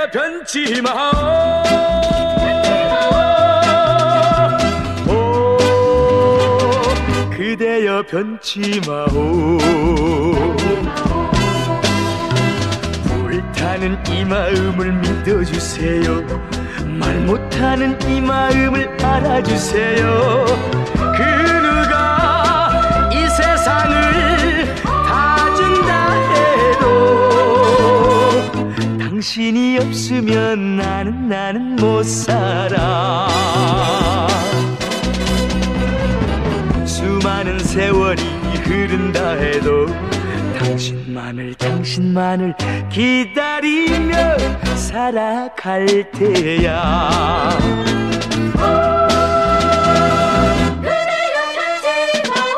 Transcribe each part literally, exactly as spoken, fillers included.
변치 마오. 오 그대여 변치 마오. 불타는 이 마음을 믿어주세요. 말 못하는 이 마음을 알아주세요. 그 누가 이 세상을 다 준다 해도 당신이 없으면 나는 나는 못 살아. 수많은 세월이 흐른다 해도 당신만을 당신만을 기다리며 살아갈 테야. 그대여 변치 마오.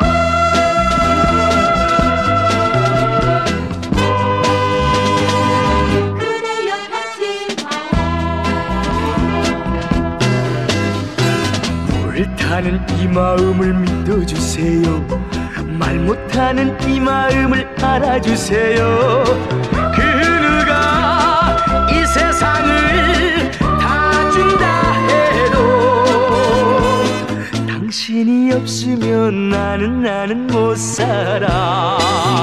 그대여 변치 마오. 불타는 이 마음을 믿어주세요. 말 못하는 이 마음을 알아주세요. 그 누가 이 세상을 다 준다 해도 당신이 없으면 나는 나는 못 살아.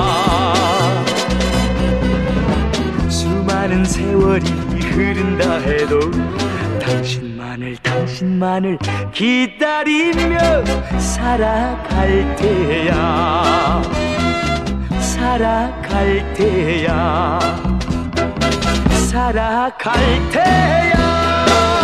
수많은 세월이 흐른다 해도 당신만을 당신만을 기다리며 살아갈 테야. 살아갈 테야. 살아갈 테야.